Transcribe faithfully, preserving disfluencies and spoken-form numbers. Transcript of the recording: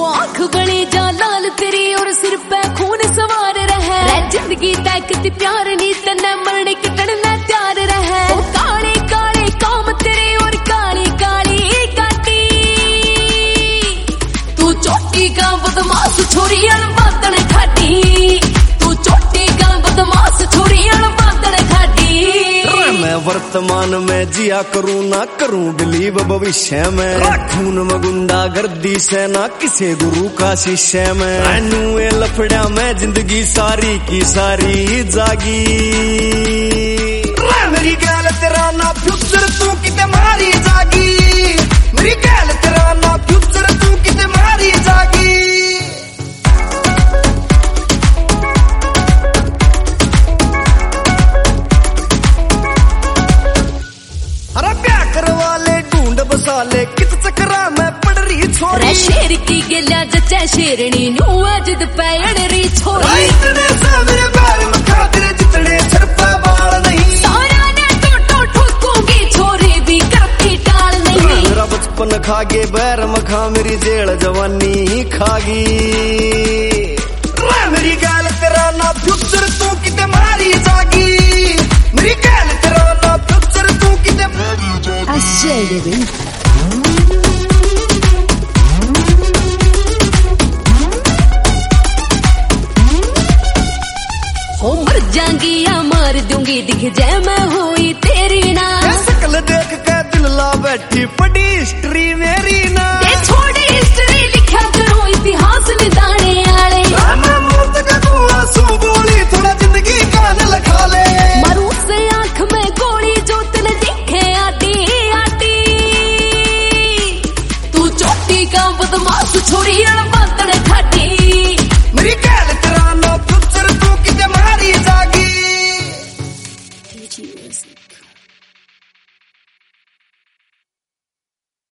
आँख बने जा लाल तेरी और सिर पे खून सवार रहे, जिंदगी ताकत प्यार नी तन्ने मरने के टड़ना तैयार रहे। ओ काले काले काम तेरे और काली काली काटी, तू चोटी का बदमाश छोरी अड़बादन खाटी, तू चोटी का बदमाश छोरी अड़बादन खाटी। मैं वर्तमान में जिया करूँ ना करूँ बिलीव भविष्य में, खून में गुंडा गर्दी से ना किसी गुरु का शिष्य में। नुए लफड़ा में जिंदगी सारी की सारी जागी, मेरी गैल तेरा ना फ्यूचर तू किते मारी जागी, मेरी गैल तेरा ना फ्यूचर तू किते मारी जागी। साले कित चक्रा में पड़ रही छोरी, शेर की गिला जचा शेरनी नू जिद पैड़ रही छोरी। इतने सामने बार में खातिर जितने छरपा बाल नहीं, सारा ने तो तो ठोकूंगी छोरी भी करती टाल नहीं। मेरा बचपन खागे बैर मखा मेरी जेल जवानी खागी, मेरी गाल तेरा ना फ्यूचर तू किते मारी जागी, मेरी गाल तेरा ना फ्यूचर तू किते मारी जागी। हो मर जाऊंगी या मार दूंगी दिख जाए मैं हुई तेरी ना, शकल देख के दिल ला बैठी पड़ी हिस्ट्री मेरी ना। ये छोड़ी हिस्ट्री लिखा करो इतिहास निदाने आले, मैं मौत का कुआं सू गोली थोड़ा जिंदगी का न लखा ले। मारू से आंख में गोली जो तने दिखे आती आती, तू चोटी का बदमाश छोरी